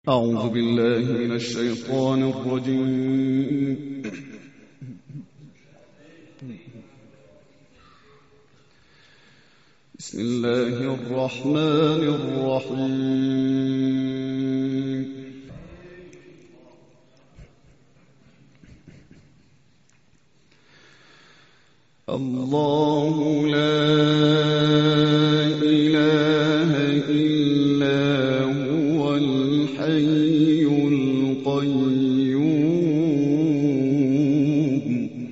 أعوذ بالله من الشيطان الرجيم. بسم الله الرحمن الرحيم. الله لا إله إلا هو الحي القيوم.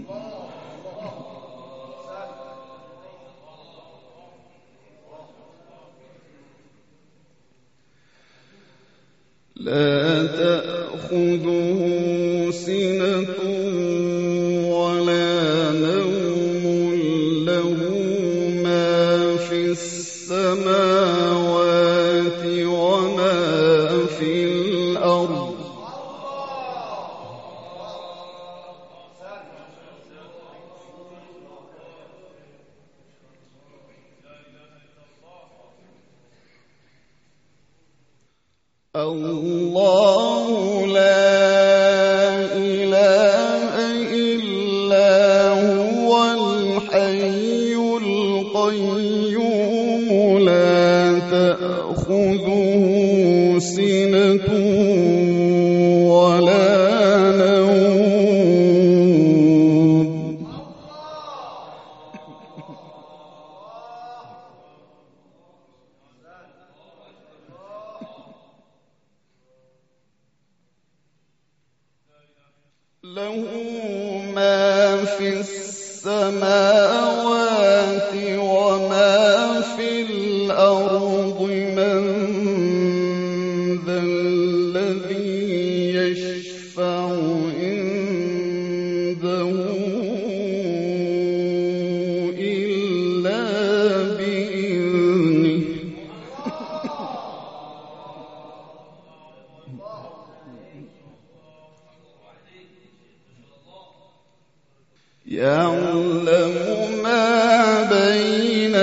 لا تأخذه سنة ولا نوم، له ما في السماوات وما في الأرض. الله لا إله إلا هو الحي القيوم، لا تأخذه سنة ولا نوم. له ما في السماوات وما في الأرض. من ذا الذي يشفع عنده إلا بإذنه. يعلم ما بين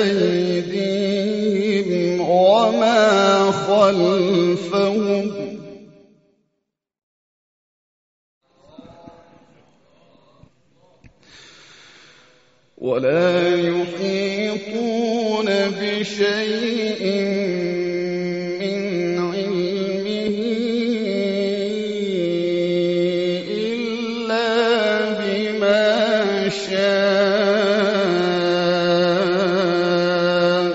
أيديهم وما خلفهم، ولا يحيطون بشيء من علمه إلا بما شاء.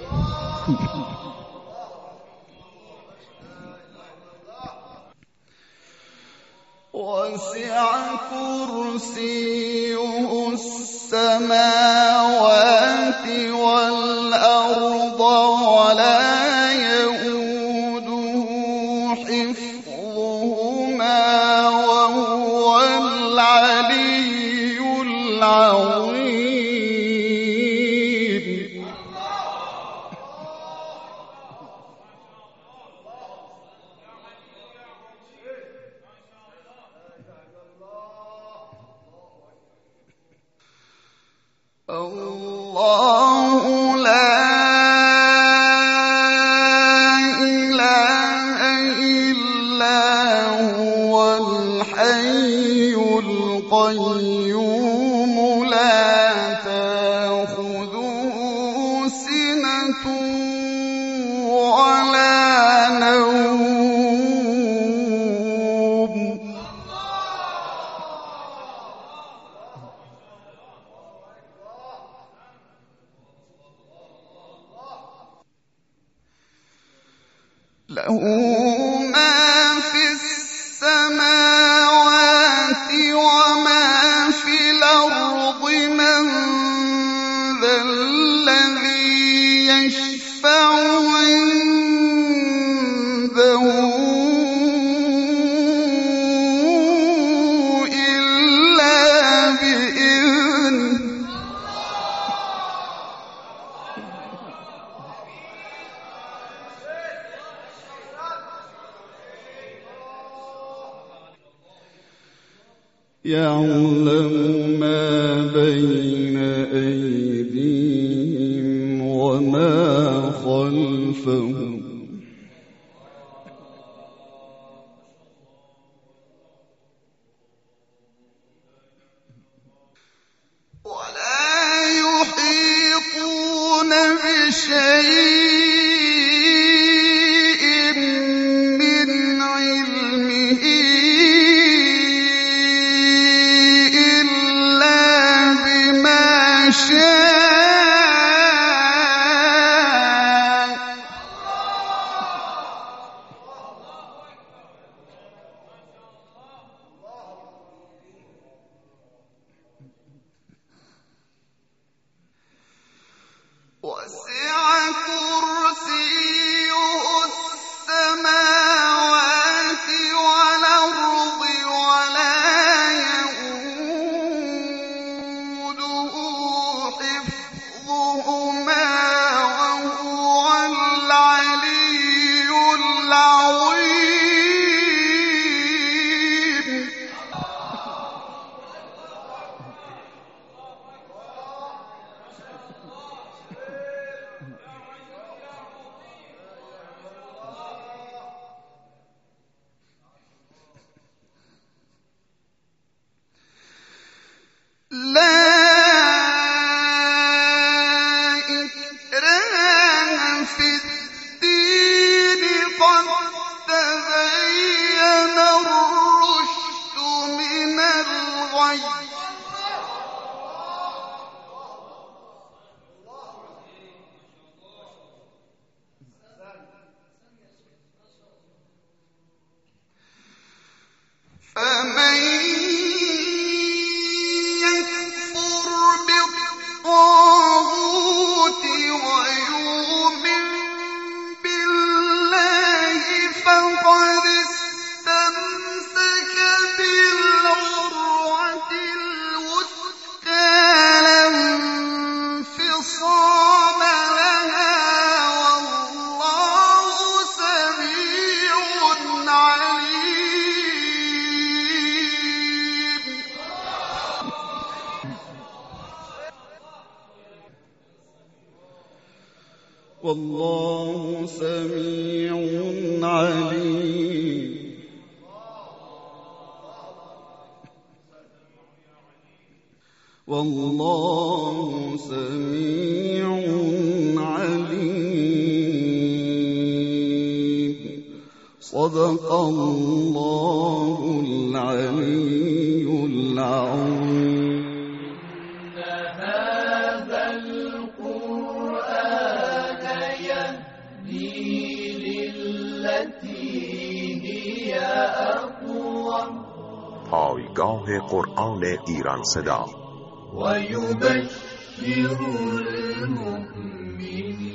وسع كرسيه السماوات والأرض ولا يئوده حفظهما وهو العلي العظيم. الله لا إله إلا هو الحي القيوم، لا تأخذه سنة ولا نوم. له ما في السماوات وما في الأرض. من ذا الذي يشفع عنده إلا بإذنه. يعلم ما بين أيديهم وما خلفهم والله سميع عليم والله سميع عليم صدق الله العلي العظيم. هذا القرآن يهدي للتي هي أقوم. پایگاه قرآن ایران صدا ويبشر المؤمنين